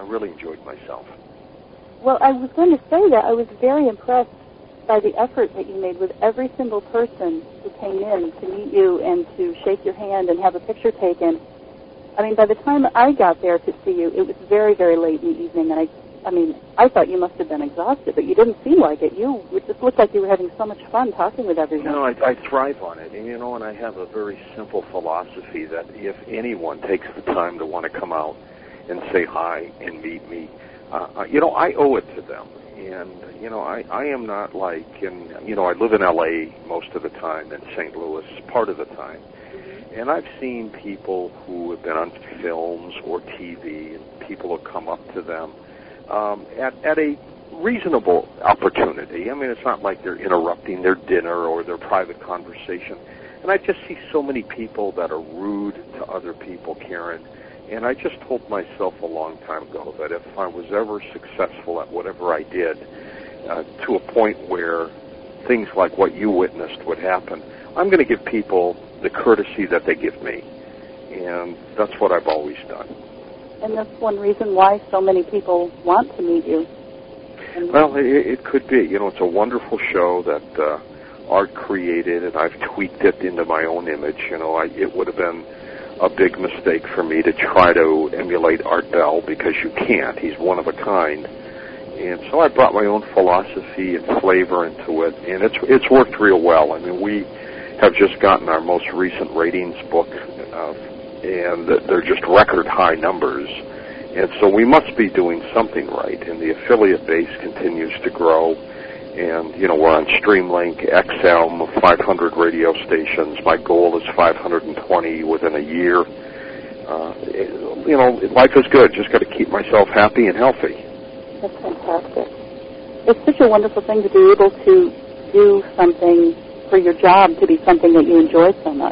really enjoyed myself. Well, I was going to say that I was very impressed by the effort that you made with every single person who came in to meet you and to shake your hand and have a picture taken. I mean, by the time I got there to see you, it was very, very late in the evening, and I thought you must have been exhausted, but you didn't seem like it. It just looked like you were having so much fun talking with everyone. You know, I thrive on it, and I have a very simple philosophy that if anyone takes the time to want to come out and say hi and meet me, I owe it to them. And, I am not like, I live in L.A. most of the time and St. Louis part of the time. Mm-hmm. And I've seen people who have been on films or TV, and people have come up to them at a reasonable opportunity. I mean, it's not like they're interrupting their dinner or their private conversation. And I just see so many people that are rude to other people, Karen. And I just told myself a long time ago that if I was ever successful at whatever I did, to a point where things like what you witnessed would happen, I'm going to give people the courtesy that they give me. And that's what I've always done. And that's one reason why so many people want to meet you. Well, it could be. It's a wonderful show that Art created, and I've tweaked it into my own image. It would have been a big mistake for me to try to emulate Art Bell, because you can't. He's one of a kind. And so I brought my own philosophy and flavor into it, and it's worked real well. I mean, we have just gotten our most recent ratings book, and they're just record high numbers. And so we must be doing something right, and the affiliate base continues to grow. And, we're on Streamlink, XM, 500 radio stations. My goal is 520 within a year. Life is good. Just got to keep myself happy and healthy. That's fantastic. It's such a wonderful thing to be able to do something for your job, to be something that you enjoy so much.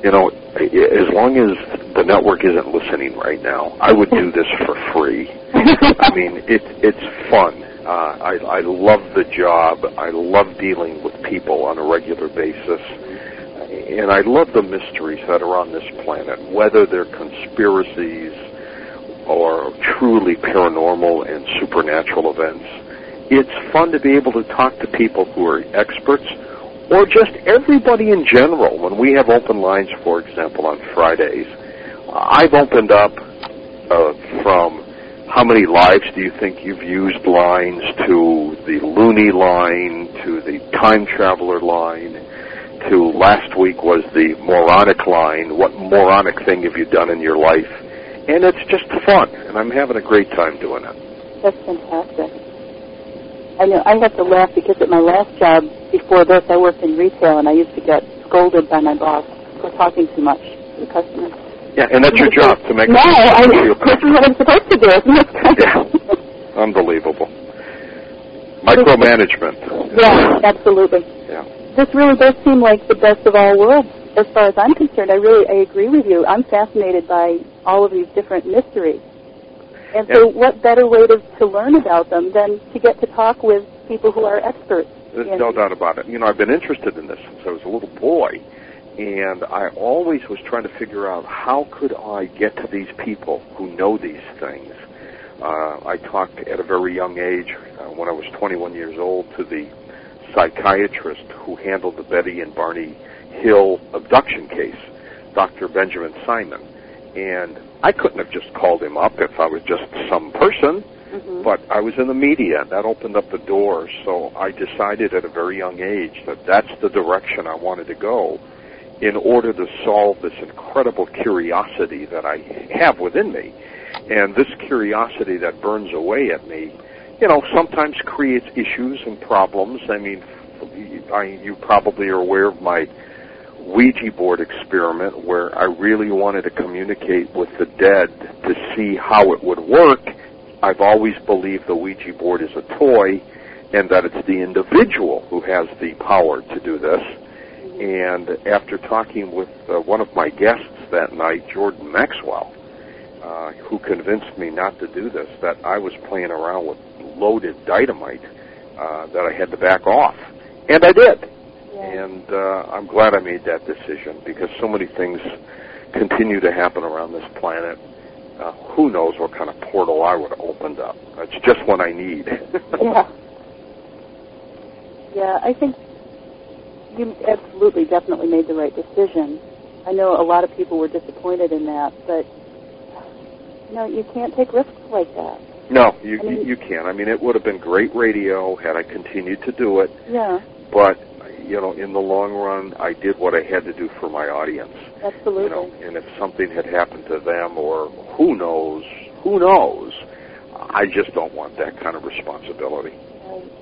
As long as the network isn't listening right now, I would do this for free. I mean, it's fun. I love the job. I love dealing with people on a regular basis. And I love the mysteries that are on this planet, whether they're conspiracies or truly paranormal and supernatural events. It's fun to be able to talk to people who are experts, or just everybody in general. When we have open lines, for example, on Fridays, I've opened up from how many lives do you think you've used lines, to the loony line, to the time traveler line, to last week was the moronic line. What moronic thing have you done in your life? And it's just fun, and I'm having a great time doing it. That's fantastic. I know I have to laugh because at my last job before this, I worked in retail, and I used to get scolded by my boss for talking too much to the customers. Yeah, and that's your job, to make this is what I'm supposed to do. Yeah, unbelievable. Micromanagement. Yeah, absolutely. Yeah. This really does seem like the best of all worlds, as far as I'm concerned. I agree with you. I'm fascinated by all of these different mysteries. And so what better way to learn about them than to get to talk with people who are experts? There's no doubt about it. I've been interested in this since I was a little boy. And I always was trying to figure out how could I get to these people who know these things. I talked at a very young age, when I was 21 years old, to the psychiatrist who handled the Betty and Barney Hill abduction case, Dr. Benjamin Simon. And I couldn't have just called him up if I was just some person, but I was in the media. That opened up the door. So I decided at a very young age that that's the direction I wanted to go, in order to solve this incredible curiosity that I have within me. And this curiosity that burns away at me, sometimes creates issues and problems. I mean, you probably are aware of my Ouija board experiment, where I really wanted to communicate with the dead to see how it would work. I've always believed the Ouija board is a toy, and that it's the individual who has the power to do this. And after talking with one of my guests that night, Jordan Maxwell, who convinced me not to do this, that I was playing around with loaded dynamite, that I had to back off. And I did. Yeah. And I'm glad I made that decision, because so many things continue to happen around this planet. who knows what kind of portal I would have opened up. It's just what I need. Yeah. Yeah, I think you absolutely, definitely made the right decision. I know a lot of people were disappointed in that, but, you can't take risks like that. No, you can't. I mean, it would have been great radio had I continued to do it. Yeah. But, in the long run, I did what I had to do for my audience. Absolutely. And if something had happened to them or who knows, I just don't want that kind of responsibility. Right.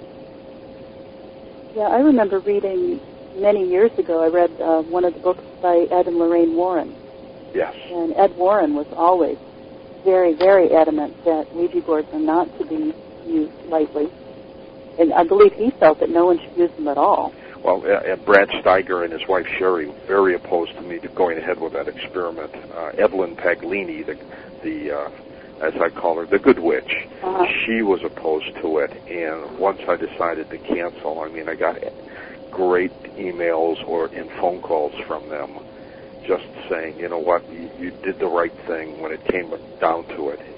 Yeah, I remember reading many years ago, I read one of the books by Ed and Lorraine Warren. Yes. And Ed Warren was always very, very adamant that Ouija boards are not to be used lightly. And I believe he felt that no one should use them at all. Well, Brad Steiger and his wife Sherry were very opposed to me going ahead with that experiment. Evelyn Paglini, the as I call her, the good witch, she was opposed to it. And once I decided to cancel, I got great emails and phone calls from them just saying, you know what, you did the right thing when it came down to it.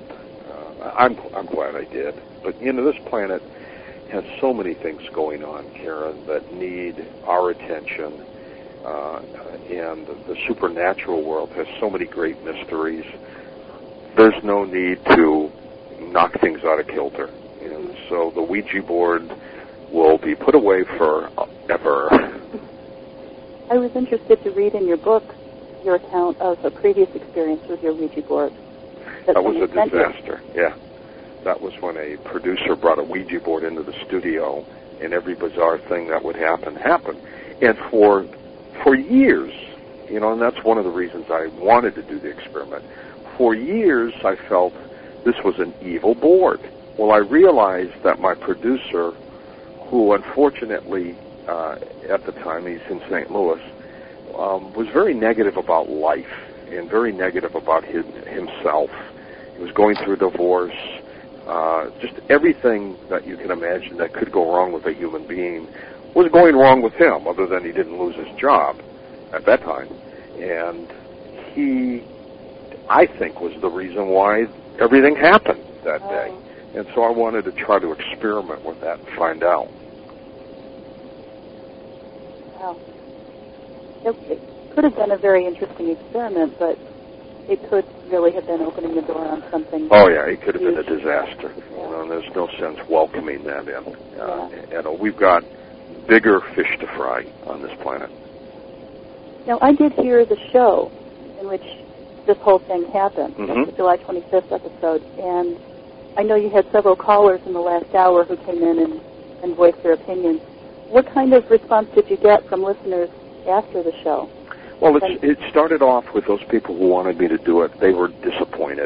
And I'm glad I did. But, this planet has so many things going on, Karen, that need our attention, and the supernatural world has so many great mysteries. There's no need to knock things out of kilter. So the Ouija board will be put away forever. I was interested to read in your book your account of a previous experience with your Ouija board. That was a disaster, yeah. That was when a producer brought a Ouija board into the studio, and every bizarre thing that would happen happened. And for years, and that's one of the reasons I wanted to do the experiment. For years, I felt this was an evil board. Well, I realized that my producer, who unfortunately, at the time, he's in St. Louis, was very negative about life and very negative about himself. He was going through a divorce. Just everything that you can imagine that could go wrong with a human being was going wrong with him, other than he didn't lose his job at that time. And he, I think, was the reason why everything happened that day. And so I wanted to try to experiment with that and find out. Wow. It could have been a very interesting experiment, but it could really have been opening the door on something. Oh, yeah, it could have been a disaster. And there's no sense welcoming that in. We've got bigger fish to fry on this planet. Now, I did hear the show in which this whole thing happened, the July 25th episode, and I know you had several callers in the last hour who came in and voiced their opinions. What kind of response did you get from listeners after the show? Well, it started off with those people who wanted me to do it. They were disappointed.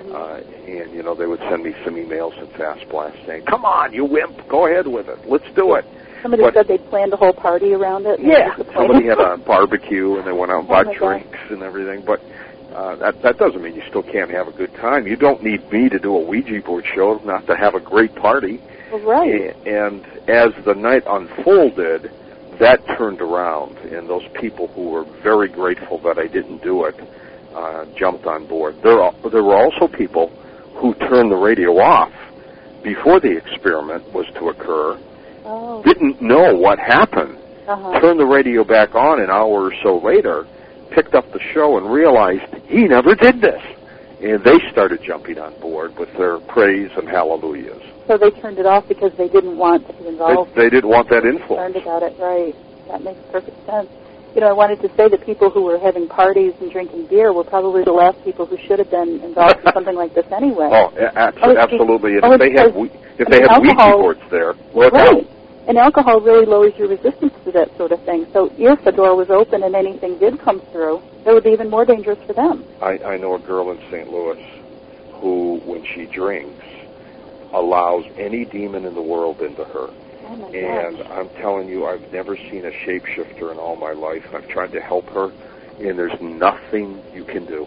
And, they would send me some emails and fast blasts saying, come on, you wimp, go ahead with it. Let's do it. Somebody said they'd planned a whole party around it. Yeah, somebody had a barbecue, and they went out and bought drinks and everything. But that doesn't mean you still can't have a good time. You don't need me to do a Ouija board show not to have a great party. Well, right. And as the night unfolded, that turned around, and those people who were very grateful that I didn't do it jumped on board. There were also people who turned the radio off before the experiment was to occur, didn't know what happened, turned the radio back on an hour or so later, picked up the show and realized he never did this. And they started jumping on board with their praise and hallelujahs. So they turned it off because they didn't want to be involved. They didn't want that influence. Concerned about it, right. That makes perfect sense. I wanted to say that people who were having parties and drinking beer were probably the last people who should have been involved in something like this anyway. Oh, absolutely. And if they have Ouija boards there, look out. And alcohol really lowers your resistance to that sort of thing. So if the door was open and anything did come through, it would be even more dangerous for them. I know a girl in St. Louis who, when she drinks, allows any demon in the world into her. Oh my and gosh. I'm telling you, I've never seen a shapeshifter in all my life. I've tried to help her, and there's nothing you can do.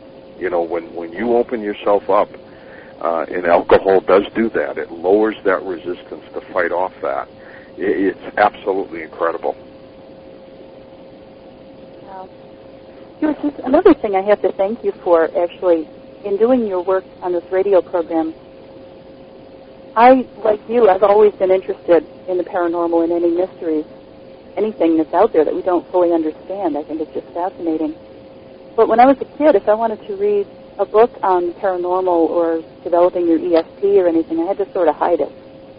When you open yourself up, and alcohol does do that, it lowers that resistance to fight off that. It's absolutely incredible. Wow. Stuart, just another thing I have to thank you for, actually, in doing your work on this radio program. I, like you, I've always been interested in the paranormal and any mysteries, anything that's out there that we don't fully understand. I think it's just fascinating. But when I was a kid, if I wanted to read a book on paranormal or developing your ESP or anything, I had to sort of hide it.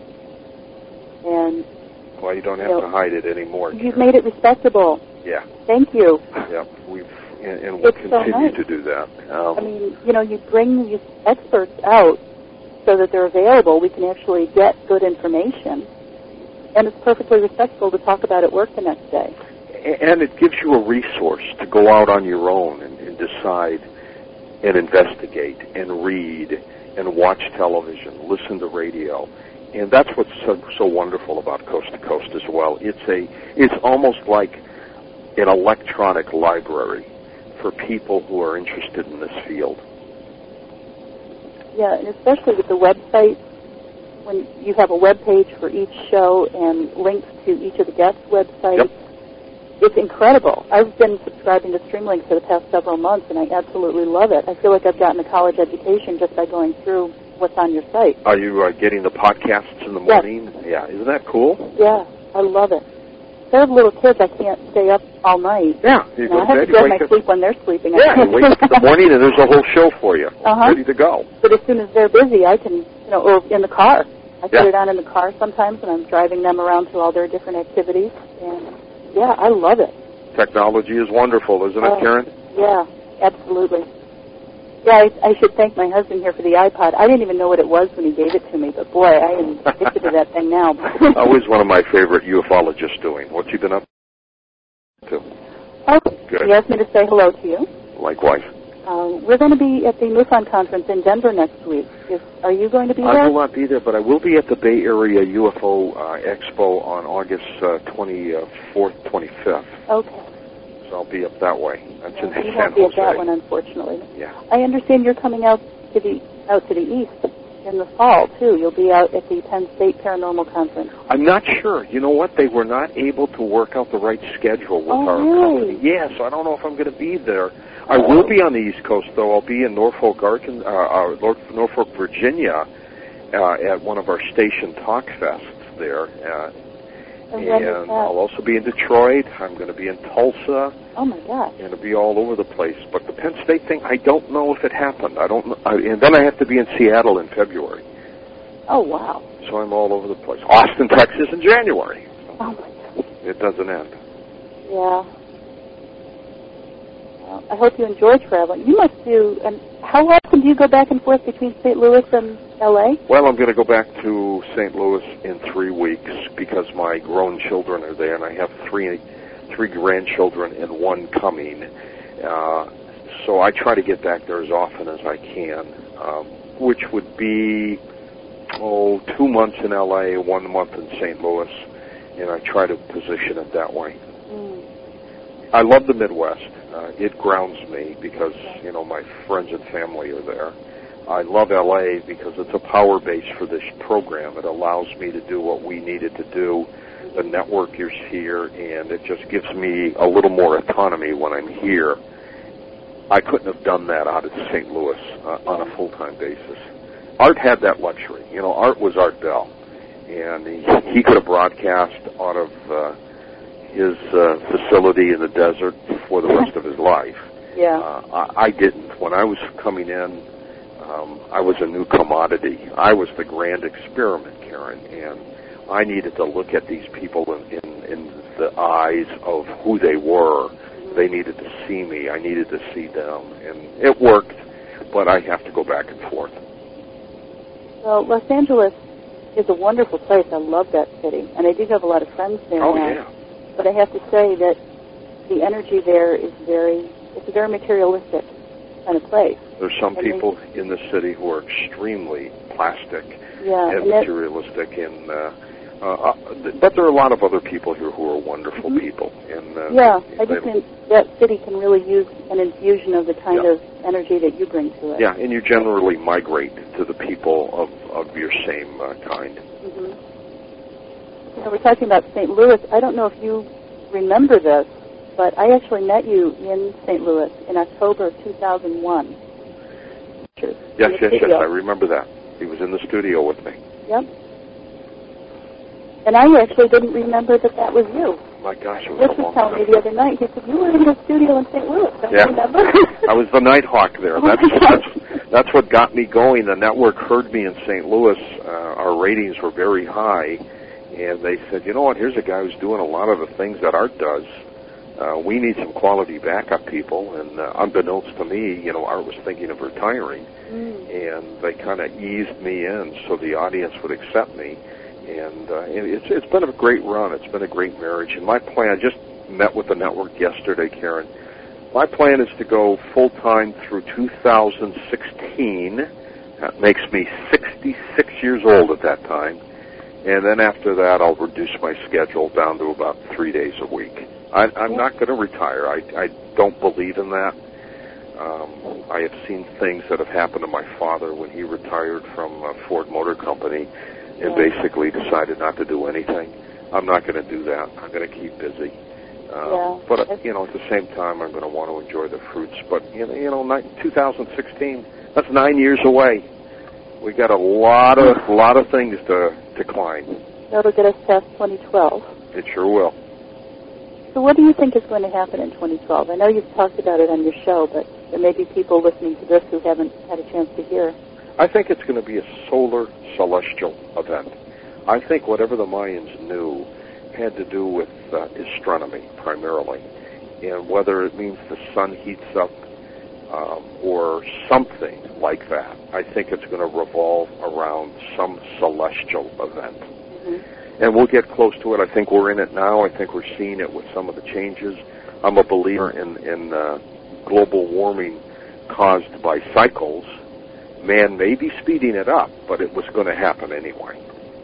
And well, you don't have to hide it anymore. You've made it respectable. Yeah. Thank you. Yeah, and we'll continue to do that. I mean, you bring these experts out so that they're available. We can actually get good information. And it's perfectly respectable to talk about at work the next day. And it gives you a resource to go out on your own and decide and investigate and read and watch television, listen to radio. And that's what's so wonderful about Coast to Coast as well. It's almost like an electronic library for people who are interested in this field. Yeah, and especially with the website, when you have a web page for each show and links to each of the guests' websites, yep. It's incredible. I've been subscribing to Streamlink for the past several months, and I absolutely love it. I feel like I've gotten a college education just by going through what's on your site. Are you getting the podcasts in the morning? Yes. Yeah, isn't that cool? Yeah, I love it. If I have little kids, I can't stay up all night. Yeah, you go I have to get my sleep when they're sleeping. Yeah, you wake up in the morning and there's a whole show for you, ready to go. But as soon as they're busy, I can, or in the car. I put it on in the car sometimes when I'm driving them around to all their different activities. And, yeah, I love it. Technology is wonderful, isn't it, Karen? Yeah, absolutely. Yeah, I should thank my husband here for the iPod. I didn't even know what it was when he gave it to me, but boy, I am addicted to that thing now. Always one of my favorite ufologists doing. What's he been up to? Oh, good. He asked me to say hello to you. Likewise. We're going to be at the MUFON conference in Denver next week. Are you going to be there? I will not be there, but I will be at the Bay Area UFO Expo on August 24th, 25th. Okay. So I'll be up that way. That's in San Jose. You won't be at that one, unfortunately. Yeah. I understand you're coming out to the east in the fall, too. You'll be out at the Penn State Paranormal Conference. I'm not sure. You know what? They were not able to work out the right schedule with our company. Yeah, so I don't know if I'm going to be there. I will be on the East Coast, though. I'll be in Norfolk, Virginia, at one of our station talk fests there. And I'll also be in Detroit. I'm going to be in Tulsa. Oh, my gosh. And it'll be all over the place. But the Penn State thing, I don't know if it happened. I don't know. And then I have to be in Seattle in February. Oh, wow. So I'm all over the place. Austin, Texas in January. Oh, my gosh. It doesn't end. Yeah. Well, I hope you enjoy traveling. You must do, and how often do you go back and forth between St. Louis and L.A.? Well, I'm going to go back to St. Louis in 3 weeks because my grown children are there, and I have three grandchildren and one coming. So I try to get back there as often as I can, which would be 2 months in L.A., 1 month in St. Louis, and I try to position it that way. I love the Midwest. It grounds me because, my friends and family are there. I love L.A. because it's a power base for this program. It allows me to do what we needed to do. The network is here, and it just gives me a little more autonomy when I'm here. I couldn't have done that out of St. Louis on a full-time basis. Art had that luxury. Art was Art Bell, and he could have broadcast out of his facility in the desert for the rest of his life. Yeah. I didn't. When I was coming in, I was a new commodity. I was the grand experiment, Karen, and I needed to look at these people in the eyes of who they were. They needed to see me. I needed to see them, and it worked, but I have to go back and forth. Well, Los Angeles is a wonderful place. I love that city, and I do have a lot of friends there now. Yeah. But I have to say that the energy there is it's a very materialistic kind of place. There's some people in the city who are extremely plastic and materialistic, but there are a lot of other people here who are wonderful people. And I just think that city can really use an infusion of the kind of energy that you bring to it. Yeah, and you generally migrate to the people of your same kind. We're talking about St. Louis. I don't know if you remember this, but I actually met you in St. Louis in October of 2001. Yes, I remember that. He was in the studio with me. Yep. And I actually didn't remember that was you. My gosh, it was Rich a long was telling time. me the other night, he said, you were in the studio in St. Louis, don't you remember? I was the Nighthawk there. That's what got me going. The network heard me in St. Louis. Our ratings were very high, and they said, you know what, here's a guy who's doing a lot of the things that Art does. We need some quality backup people, and unbeknownst to me, Art was thinking of retiring, and they kind of eased me in so the audience would accept me. And it's been a great run. It's been a great marriage. And my plan, I just met with the network yesterday, Karen. My plan is to go full-time through 2016. That makes me 66 years old at that time. And then after that, I'll reduce my schedule down to about 3 days a week. I'm not going to retire. I don't believe in that. I have seen things that have happened to my father when he retired from Ford Motor Company and basically decided not to do anything. I'm not going to do that. I'm going to keep busy. But, at the same time, I'm going to want to enjoy the fruits. But, 2016, that's 9 years away. We got a lot of things to climb. That'll get us past 2012. It sure will. So what do you think is going to happen in 2012? I know you've talked about it on your show, but there may be people listening to this who haven't had a chance to hear. I think it's going to be a solar celestial event. I think whatever the Mayans knew had to do with astronomy primarily, and whether it means the sun heats up or something like that. I think it's going to revolve around some celestial event. Mm-hmm. And we'll get close to it. I think we're in it now. I think we're seeing it with some of the changes. I'm a believer in global warming caused by cycles. Man may be speeding it up, but it was going to happen anyway.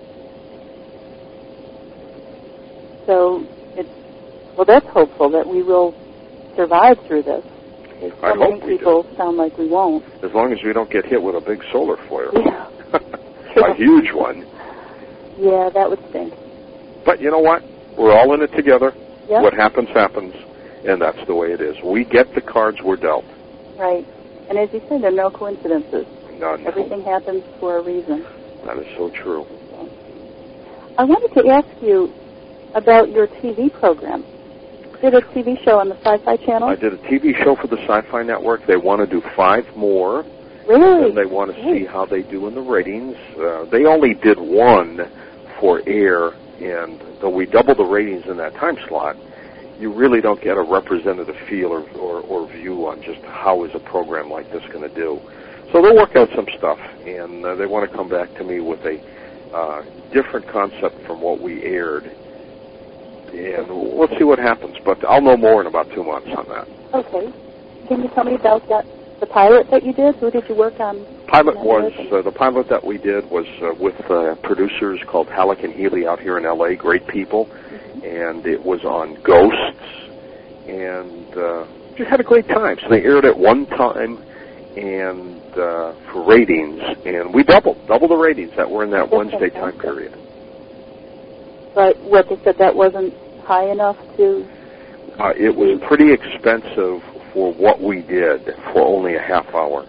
So that's hopeful that we will survive through this. I hope we people do. Sound like we won't. As long as we don't get hit with a big solar flare. Yeah. A huge one. Yeah, that would stink. But you know what? We're all in it together. Yep. What happens, happens, and that's the way it is. We get the cards we're dealt. Right. And as you said, there are no coincidences. None. Everything happens for a reason. That is so true. I wanted to ask you about your TV program. You did a TV show on the Sci-Fi Channel? I did a TV show for the Sci-Fi Network. They want to do 5 more. Really? And they want to see how they do in the ratings. They only did 1 for air, and though we doubled the ratings in that time slot, you really don't get a representative feel or view on just how is a program like this going to do. So they'll work out some stuff, and they want to come back to me with a different concept from what we aired. And let's see what happens, but I'll know more in about 2 months on that. Okay. Can you tell me about the pilot that you did? Who did you work on? The pilot that we did was with producers called Halleck and Healy out here in L.A., great people, and it was on ghosts, and just had a great time. So they aired it 1 time, and for ratings, and we doubled the ratings that were in that Wednesday time period. But what they said, that wasn't high enough to... It was pretty expensive for what we did for only a half hour.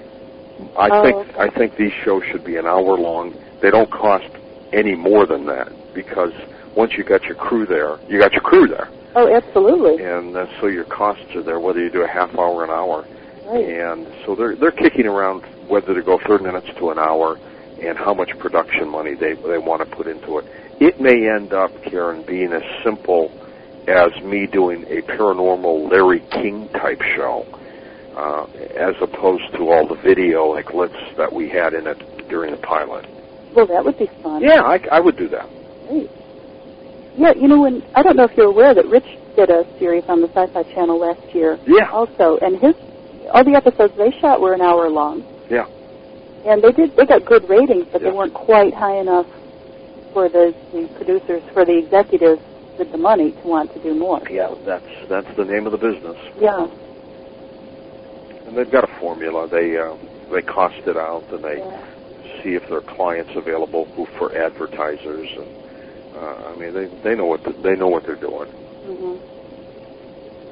I think these shows should be an hour long. They don't cost any more than that, because once you got your crew there, you got your crew there. Oh, absolutely. And so your costs are there, whether you do a half hour or an hour. Right. And so they're kicking around whether to go 30 minutes to an hour and how much production money they want to put into it. It may end up, Karen, being as simple as me doing a paranormal Larry King type show, as opposed to all the video glitz that we had in it during the pilot. Well, that would be fun. Yeah, I would do that. Great. Yeah, I don't know if you're aware that Rich did a series on the Sci-Fi Channel last year. Yeah. Also, and all the episodes they shot were an hour long. Yeah. And they got good ratings, but they weren't quite high enough for the producers, for the executives with the money to want to do more. Yeah, that's the name of the business. Yeah. And they've got a formula. They cost it out, and they see if there are clients available for advertisers, and they know what they're doing. Mm-hmm.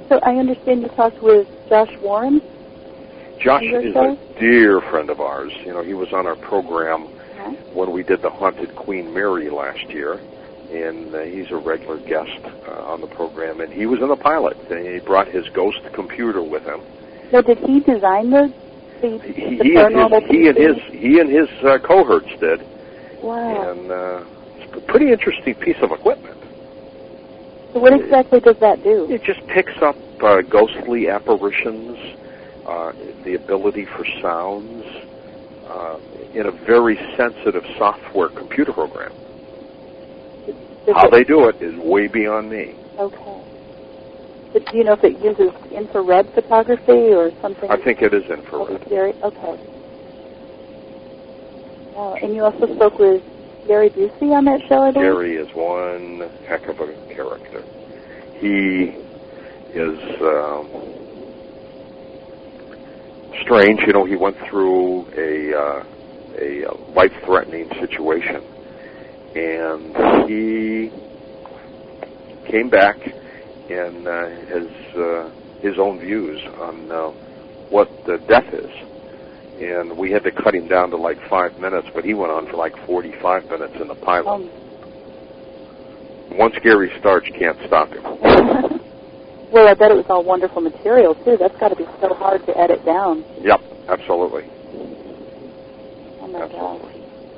So I understand you talked with Josh Warren? Josh is a dear friend of ours. You know, he was on our program when we did the Haunted Queen Mary last year, and he's a regular guest on the program, and he was in the pilot, and he brought his ghost computer with him. So did he design the paranormal he and his cohorts did. Wow. And it's a pretty interesting piece of equipment. So what exactly does that do? It just picks up ghostly apparitions, the ability for sounds, in a very sensitive software computer program. How they do it is way beyond me. Okay. But do you know if it uses infrared photography or something? I think it is infrared. Okay. And you also spoke with Gary Busey on that show, I believe? Gary is one heck of a character. He is strange. You know, he went through a life-threatening situation, and he came back and has his own views on what death is. And we had to cut him down to like 5 minutes, but he went on for like 45 minutes in the pilot. Once Gary starts, you can't stop him. Well, I bet it was all wonderful material, too. That's got to be so hard to edit down. Yep, absolutely. Oh, my gosh.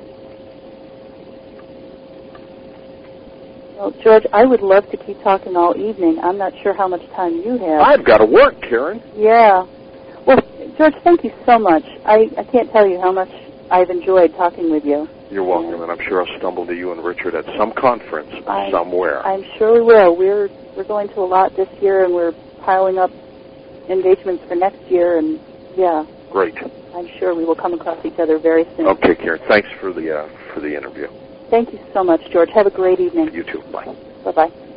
Well, George, I would love to keep talking all evening. I'm not sure how much time you have. I've got to work, Karen. Yeah. Well, George, thank you so much. I can't tell you how much I've enjoyed talking with you. You're welcome, and I'm sure I'll stumble to you and Richard at some conference somewhere. I'm sure we will. We're going to a lot this year, and we're piling up engagements for next year, and yeah. Great. I'm sure we will come across each other very soon. Okay, Karen. Thanks for the interview. Thank you so much, George. Have a great evening. You too. Bye. Bye-bye.